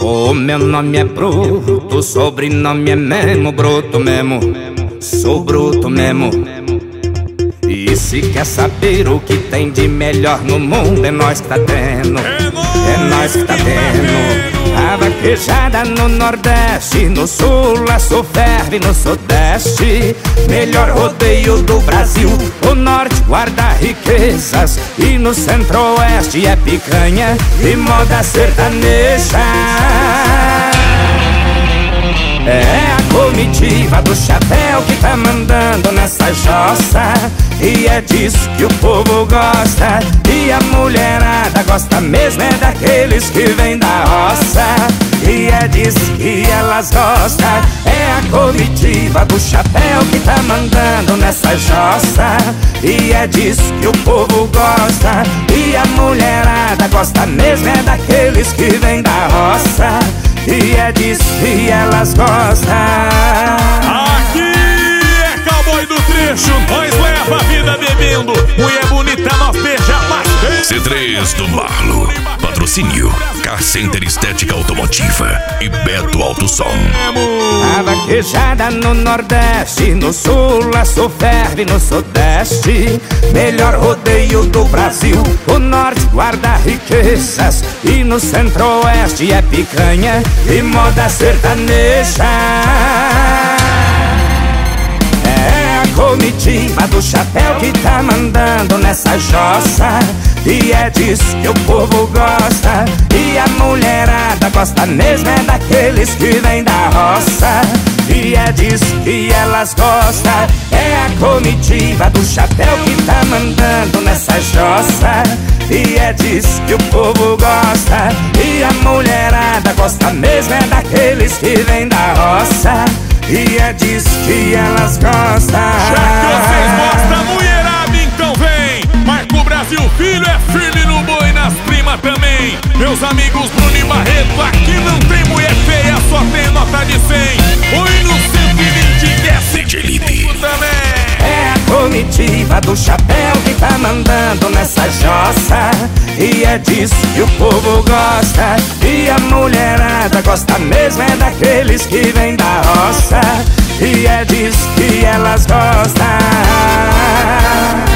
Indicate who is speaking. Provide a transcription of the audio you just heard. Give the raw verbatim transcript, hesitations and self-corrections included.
Speaker 1: O meu nome é Bruto, o sobrenome é mesmo Bruto mesmo. Sou bruto mesmo. E se quer saber o que tem de melhor no mundo, é nós que tá tendo. É nós que tá tendo. A vaquejada no Nordeste, no Sul a Sul ferve, no Sudeste. Melhor rodeio do Brasil. O Norte guarda riquezas e no Centro-Oeste é picanha e moda sertaneja. É a comitiva do chapéu que tá mandando nessa jossa, e é disso que o povo gosta. E a mulherada gosta mesmo é daqueles que vêm da roça, e é disso que elas gostam. É a comitiva do chapéu que tá mandando nessa jossa, e é disso que o povo gosta. E a mulherada gosta mesmo é daqueles que vêm da roça, e é disso que elas gostam.
Speaker 2: Aqui é cowboy do trecho, nós leva a vida bebendo. Mulher bonita, nós beija bastante.
Speaker 3: C três do Marlo. Patrocínio Car Center Estética Automotiva e Beto Alto Som.
Speaker 1: A vaquejada no Nordeste, no Sul a Sul ferve, no Sudeste. Melhor rodeio do Brasil. O Norte guarda riquezas e no Centro-Oeste é picanha e moda sertaneja. É a comitiva do chapéu que tá mandando nessa jossa, e é disso que o povo gosta. E a mulherada gosta mesmo é daqueles que vêm da roça, e é disso que elas gostam. É a comitiva do chapéu que tá mandando nessa jossa, e é disso que o povo gosta. E a mulherada gosta mesmo é daqueles que vêm da roça, e é disso que elas gostam.
Speaker 2: Já que vocês gostam, mulherada, então vem. Marco Brasil Filho é firme no boi, nas primas também. Meus amigos Bruno e Barreto, aqui não tem mulher feia, só tem nota de cem. Oi no cento e vinte, desce
Speaker 3: D J Lipe
Speaker 2: também.
Speaker 1: É a comitiva do chapéu que tá mandando nessa jossa, e é disso que o povo gosta. E a mulherada gosta mesmo é daqueles que vêm da roça, e é disso que elas gostam.